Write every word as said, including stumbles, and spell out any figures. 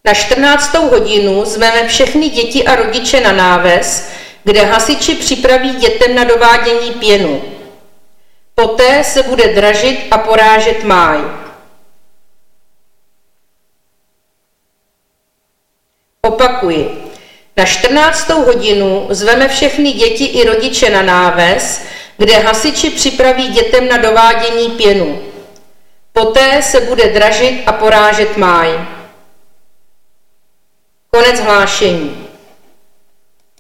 Na čtrnáctou hodinu zveme všechny děti a rodiče na náves, kde hasiči připraví dětem na dovádění pěnu. Poté se bude dražit a porážet máj. Opakuji. Na čtrnáctou hodinu zveme všechny děti i rodiče na náves, kde hasiči připraví dětem na dovádění pěnu. Poté se bude dražit a porážet máj. Konec hlášení.